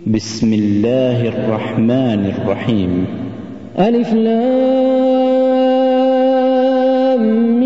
بسم الله الرحمن الرحيم. ألف لام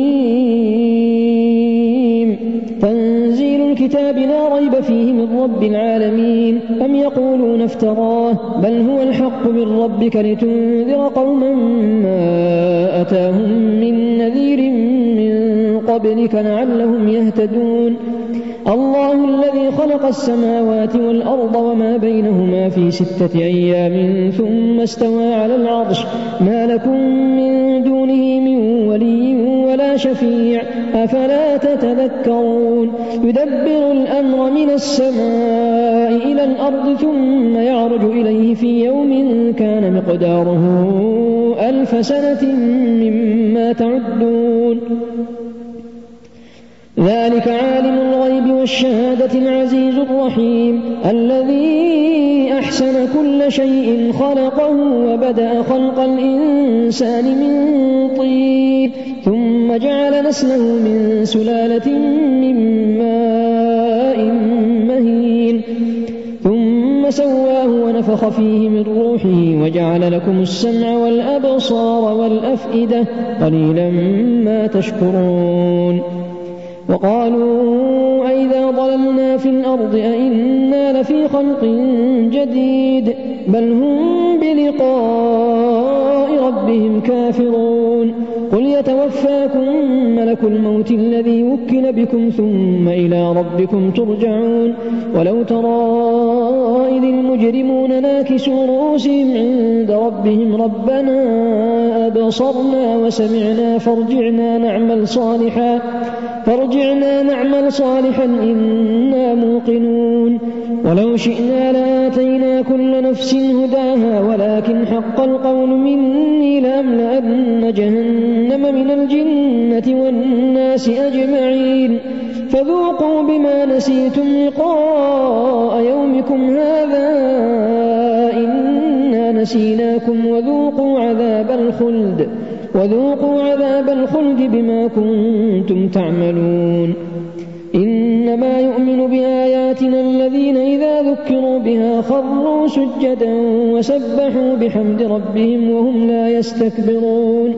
ميم. تنزيل الكتاب لا ريب فيه من رب العالمين. أم يقولون افتراه بل هو الحق من ربك لتنذر قوما ما أتاهم من نذير من قبلك لعلهم يهتدون. الله الذي خلق السماوات والأرض وما بينهما في 6 أيام ثم استوى على العرش ما لكم من دونه من ولي ولا شفيع أفلا تتذكرون. يدبر الأمر من السماء إلى الأرض ثم يعرج إليه في يوم كان مقداره 1000 سنة مما تعدون. ذلك عالم الغيب والشهادة العزيز الرحيم الذي أحسن كل شيء خلقه وبدأ خلق الإنسان من طين ثم جعل نسله من سلالة من ماء مهين ثم سواه ونفخ فيه من روحه وجعل لكم السمع والأبصار والأفئدة قليلا ما تشكرون. وقالوا أئذا ضللنا في الأرض أئنا لفي خلق جديد بل هم بلقاء ربهم كافرون. قل يتوفاكم ملك الموت الذي وكل بكم ثم إلى ربكم ترجعون. ولو ترى إذ المجرمون ناكسوا رؤوسهم عند ربهم ربنا أبصرنا وسمعنا فارجعنا نعمل صالحا إنا موقنون. ولو شئنا لآتينا كل نفس هداها ولكن حق القول مني لأملأن جهنم من الجنة والناس أجمعين. فذوقوا بما نسيتم لقاء يومكم هذا إنا نسيناكم وذوقوا عذاب الخلد بما كنتم تعملون. إنما يؤمن بآياتنا الذين إذا ذكروا بها خروا سجدا وسبحوا بحمد ربهم وهم لا يستكبرون.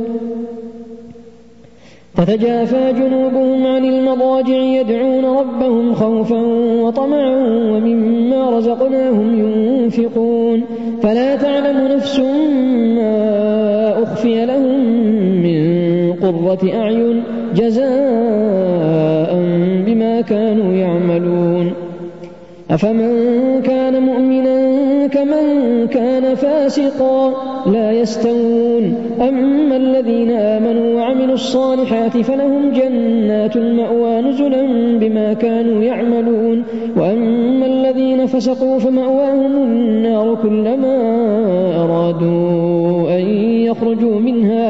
تتجافى جنوبهم عن المضاجع يدعون ربهم خوفا وطمعا ومما رزقناهم ينفقون. فلا تعلم نفس ما أخفي لهم من قرة أعين جزاء بما كانوا يعملون. أفمن كان مؤمنا كمن كان فاسقا لا يستوون. أما الذين آمنوا وعملوا الصالحات فلهم جنات المأوى نزلا بما كانوا يعملون. وأما الذين فسقوا فمأواهم النار كلما أرادوا أن يخرجوا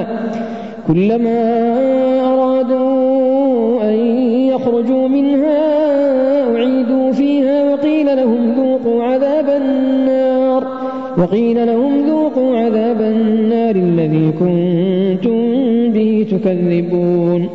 منها أعيدوا فيها وقيل لهم ذوقوا عذاب النار الذي كنتم به تكذبون.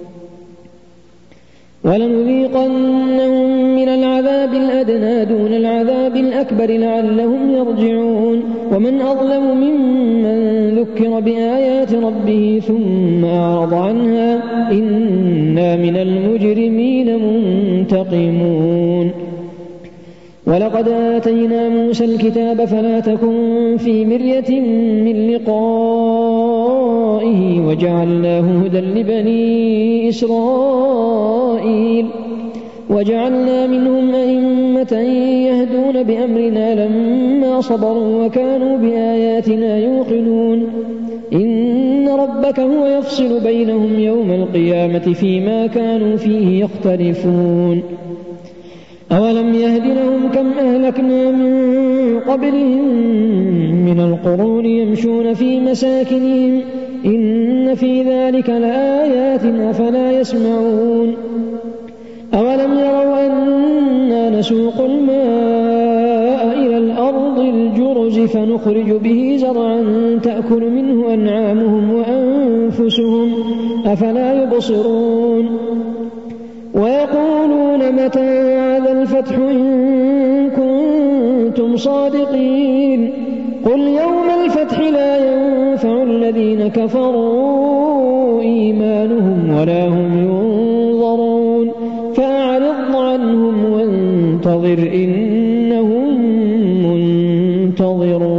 ولنذيقنهم من العذاب الأدنى دون العذاب الأكبر لعلهم يرجعون. ومن أظلم ممن ذكر بآيات ربه ثم أعرض عنها إنا من المجرمين منتقمون. ولقد آتينا موسى الكتاب فلا تكن في مرية من لقائه وجعلناه هدى لبني إسرائيل. وجعلنا منهم أئمة يهدون بأمرنا لما صبروا وكانوا بآياتنا يوقنون. إن ربك هو يفصل بينهم يوم القيامة فيما كانوا فيه يختلفون. أولم يهد لهم كم أهلكنا من قبلهم من القرون يمشون في مساكنهم إن في ذلك لآيات أفلا يسمعون. أولم يروا أنا نسوق الماء إلى الأرض الجرز فنخرج به زرعا تأكل منه أنعامهم وأنفسهم أفلا يبصرون. ويقولون متى هذا الفتح إن كنتم صادقين. قل يوم الفتح لا ينفع الذين كفروا إيمانهم ولا هم ينظرون فأعرض عنهم وانتظر إنهم منتظرون.